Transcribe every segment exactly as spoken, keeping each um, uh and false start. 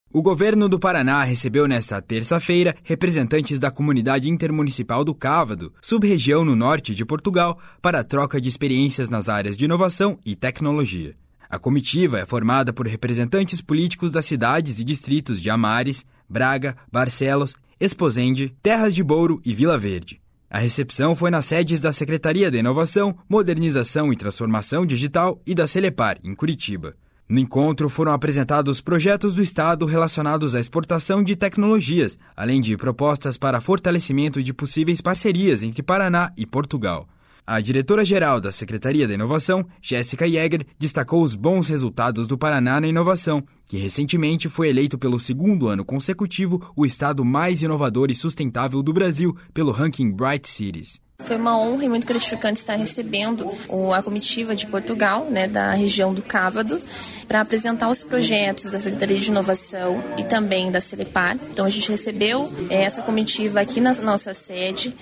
O governo do Paraná recebeu nesta terça-feira representantes da comunidade intermunicipal do Cávado, sub-região no norte de Portugal, para a troca de experiências nas áreas de inovação e tecnologia. A comitiva é formada por representantes políticos das cidades e distritos de Amares, Braga, Barcelos, Esposende, Terras de Bouro e Vila Verde. A recepção foi nas sedes da Secretaria de Inovação, Modernização e Transformação Digital e da Celepar, em Curitiba. No encontro foram apresentados projetos do Estado relacionados à exportação de tecnologias, além de propostas para fortalecimento de possíveis parcerias entre Paraná e Portugal. A diretora-geral da Secretaria da Inovação, Jéssica Jäger, destacou os bons resultados do Paraná na inovação, que recentemente foi eleito pelo segundo ano consecutivo o estado mais inovador e sustentável do Brasil pelo ranking Bright Cities. Foi uma honra e muito gratificante estar recebendo a comitiva de Portugal, né, da região do Cávado, para apresentar os projetos da Secretaria de Inovação e também da Celepar. Então a gente recebeu essa comitiva aqui na nossa sede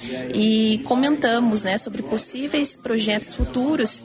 e comentamos, né, sobre possíveis projetos futuros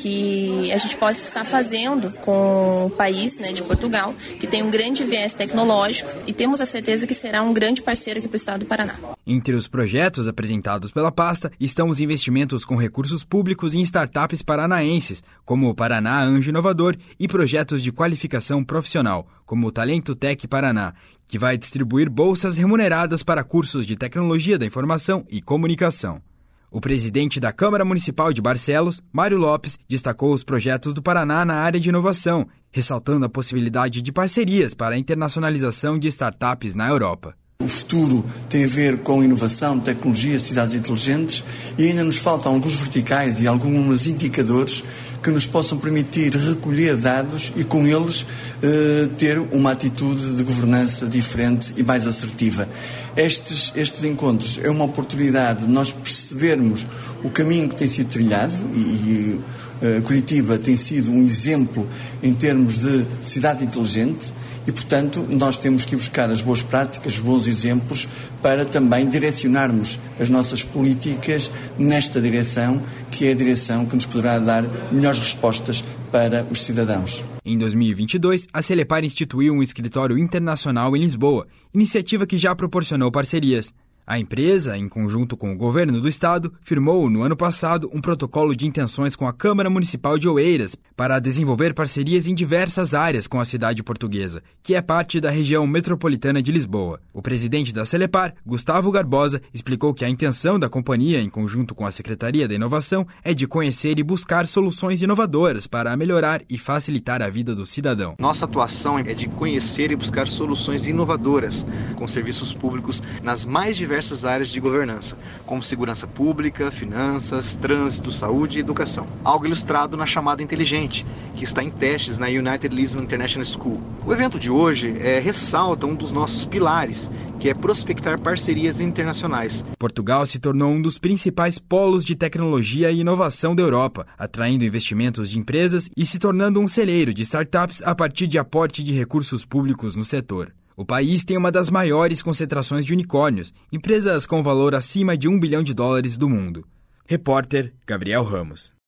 que a gente possa estar fazendo com o país, né, de Portugal, que tem um grande viés tecnológico e temos a certeza que será um grande parceiro aqui para o estado do Paraná. Entre os projetos apresentados pela pasta estão os investimentos com recursos públicos em startups paranaenses, como o Paraná Anjo Inovador, e projetos de qualificação profissional, como o Talento Tech Paraná, que vai distribuir bolsas remuneradas para cursos de tecnologia da informação e comunicação. O presidente da Câmara Municipal de Barcelos, Mário Lopes, destacou os projetos do Paraná na área de inovação, ressaltando a possibilidade de parcerias para a internacionalização de startups na Europa. O futuro tem a ver com inovação, tecnologia, cidades inteligentes e ainda nos faltam alguns verticais e alguns indicadores que nos possam permitir recolher dados e com eles eh, ter uma atitude de governança diferente e mais assertiva. Estes, estes encontros é uma oportunidade de nós percebermos o caminho que tem sido trilhado e, e eh, Curitiba tem sido um exemplo em termos de cidade inteligente. E, portanto, nós temos que buscar as boas práticas, os bons exemplos, para também direcionarmos as nossas políticas nesta direção, que é a direção que nos poderá dar melhores respostas para os cidadãos. Em dois mil e vinte e dois, a Celepar instituiu um escritório internacional em Lisboa, iniciativa que já proporcionou parcerias. A empresa, em conjunto com o governo do estado, firmou no ano passado um protocolo de intenções com a Câmara Municipal de Oeiras para desenvolver parcerias em diversas áreas com a cidade portuguesa, que é parte da região metropolitana de Lisboa. O presidente da Celepar, Gustavo Garbosa, explicou que a intenção da companhia, em conjunto com a Secretaria da Inovação, é de conhecer e buscar soluções inovadoras para melhorar e facilitar a vida do cidadão. Nossa atuação é de conhecer e buscar soluções inovadoras com serviços públicos nas mais diversas diversas áreas de governança, como segurança pública, finanças, trânsito, saúde e educação. Algo ilustrado na chamada Inteligente, que está em testes na United Lisbon International School. O evento de hoje é, ressalta um dos nossos pilares, que é prospectar parcerias internacionais. Portugal se tornou um dos principais polos de tecnologia e inovação da Europa, atraindo investimentos de empresas e se tornando um celeiro de startups a partir de aporte de recursos públicos no setor. O país tem uma das maiores concentrações de unicórnios, empresas com valor acima de um bilhão de dólares do mundo. Repórter Gabriel Ramos.